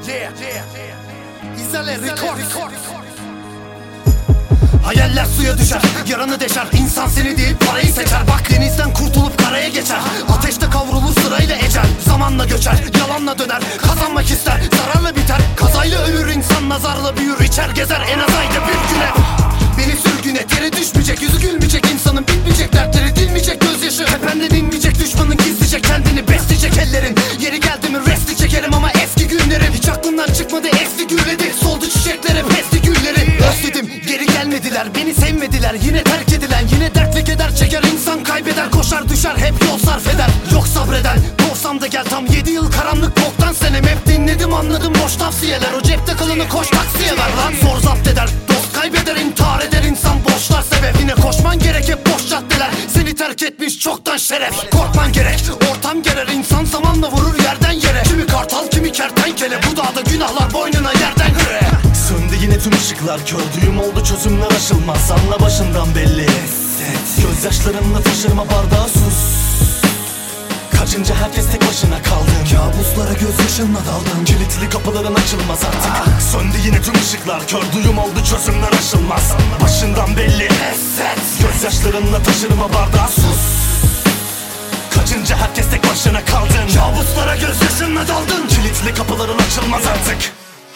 İzale Record. Hayaller suya düşer, yaranı deşer. İnsan seni değil parayı seçer. Bak denizden kurtulup karaya geçer. Ateşte kavrulur sırayla ecel. Zamanla göçer, yalanla döner. Kazanmak ister, zararla biter. Kazayla ölür insan, nazarla büyür. İçer gezer en az ayda bir güne. Beni sürgün et, yere düşmeyecek. Yüzü gülmeyecek, insanın bitmeyecek. Dertleri dinmeyecek, gözyaşı tepende dinmeyecek. Düşmanın gizleyecek, kendini besleyecek ellerin. Yeri geldi mi resti çekerim ama eski günlerim hiç aklımdan çıkmadı, eski gürledi. Soldu çiçeklere pesti gülleri. Özledim, geri gelmediler, beni sevmediler. Yine terk edilen, yine dert ve keder çeker. İnsan kaybeder, koşar düşer, hep yol sarf eder. Yok sabreden, korksam da gel tam 7 yıl karanlık boktan senem. Hep dinledim anladım boş tavsiyeler. O cepte kalanı koş taksiye ver lan. Zor zapt eder, dost kaybeder, intihar eder insan. Boşlar sebep, yine koşman gerek hep boş caddeler. Seni terk etmiş çoktan şeref. Korkman gerek, ortam gerer. İnsan zamanla vurur yerden yere. Kimi kartal, kimi kertenkele. Bu dağda günahlar boynuna yerden göre. Söndü yine tüm ışıklar, kördüğüm oldu çözümler aşılmaz. Anla başından belli. Gözyaşlarınla taşırma bardağı sus. Kaçınca herkes tek başına kaldın. Kabuslara gözyaşınla daldın. Kilitli kapıların açılmaz artık. Söndü yine tüm ışıklar, kördüğüm oldu çözümler aşılmaz. Başından belli. Gözyaşlarınla taşırma bardağı sus. Kaçınca herkes tek başına kaldın. Kabuslara gözyaşınla daldın. Kilitli kapıların açılmaz artık.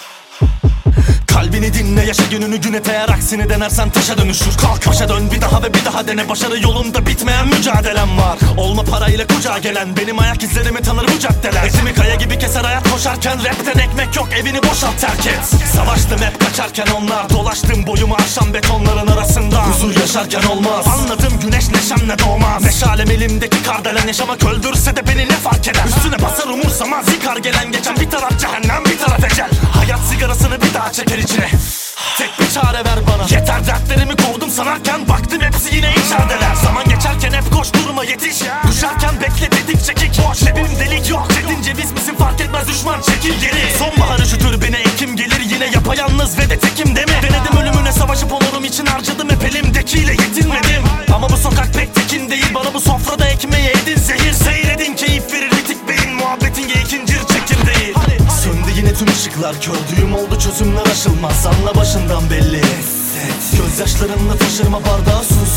Kalbini dinle, yaşa gününü gün et. Eğer aksini denersen taşa dönüşür. Kalk başa dön bir daha ve bir daha dene. Başarı yolunda bitmeyen mücadelem var. Olma parayla kucağa gelen, benim ayak izlerimi tanır bu caddeler. Etimi kaya gibi keser hayat koşarken. Rapten ekmek yok, evini boşalt terk et. Savaştım hep kaçarken onlar. Dolaştım boyumu aşan betonların arasında. Huzur yaşarken olmaz. Anladım güneş neşemle doğmaz. Meşalem elimdeki kardelen, yaşamak öldürse de beni ne fark eder. Üstüne basar umursamaz, yıkar gelen geçen. Bir taraf cehennem, bir taraf ecel. Hayat sigarasını bir daha çeker içine. Tek bir çare ver bana. Yeter dertlerimi kovdum sanarken, baktım hepsi yine içerideler. Zaman geçerken hep koşturma yetiş. Düşerken bekle dedik çekik. Boş lebim delik yok. Dedin ceviz misin fark etmez düşman çekil geri. Sonbahar üşütür beni, ekim gelir yine yapayalnız ve de tekim deme. Denedim ölümüne savaşıp onurum için harcadım hep elimdekiyle yetinmedim. Ama bu sokak pek tekin değil, bana bu sofrada ekmeği edin zehir. Seyredin keyif verir bitik beyin muhabbetin ikincir çekirdeği. Söndü yine tüm ışıklar, kördüğüm oldu çözümler aşılmaz. Anla başından belli. Gözyaşlarınla taşırma bardağı sus.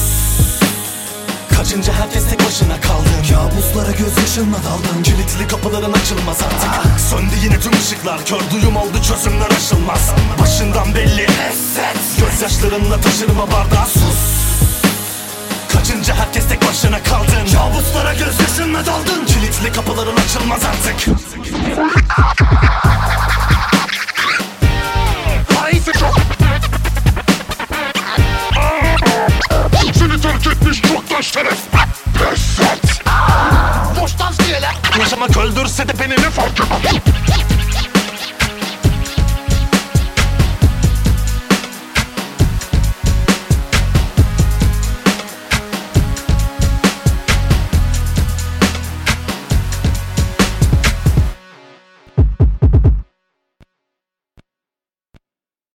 Kaçınca herkes tek başına kaldın. Kabuslara gözyaşınla daldın. Kilitli kapıların açılmaz artık. Söndü yine tüm ışıklar, kördüğüm oldu çözümler aşılmaz. Başından belli. Gözyaşlarınla taşırma bardağı sus. Kaçınca herkes tek başına kaldın. Kabuslara gözyaşınla daldın. Kilitli kapıların açılmaz artık.